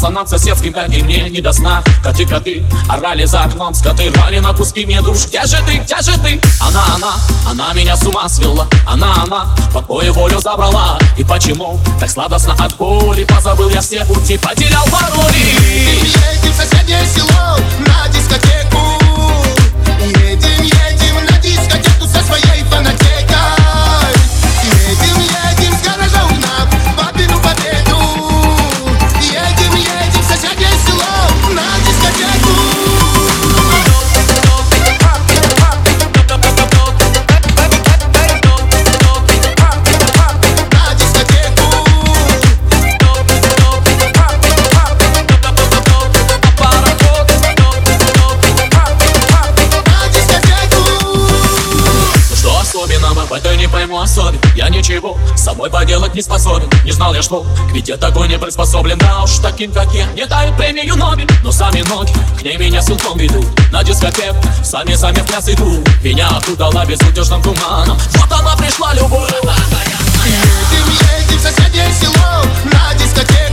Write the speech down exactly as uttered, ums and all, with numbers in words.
пацанам соседским, как и мне, не до сна. Коты-коты орали за окном, скоты рвали на куски мне душ. Где же ты, где же ты? Она, она, она меня с ума свела. Она, она, покой и волю забрала. И почему так сладостно от боли? Позабыл я все пути, потерял пароли. Едем в соседнее село на дискотеку. Едем, едем на дискотеку со своей фанатекой. Едем, едем с гаража угнав папину победу. Едем, едем в соседнее село на дискотеку. На дискотеку. Что особенного в этой не пойму особенно. Я ничего с собой поделать не способен. Не знал я, что к ведь я такой не приспособлен. Да уж таким, как я, не дают премию Нобель. Но сами ноги к ней меня силком ведут. На дискотеку сами-сами в пляс идут. Меня окутала безутешным туманом. Вот она пришла, любовь. Едем, едем в соседнее село на дискотеку.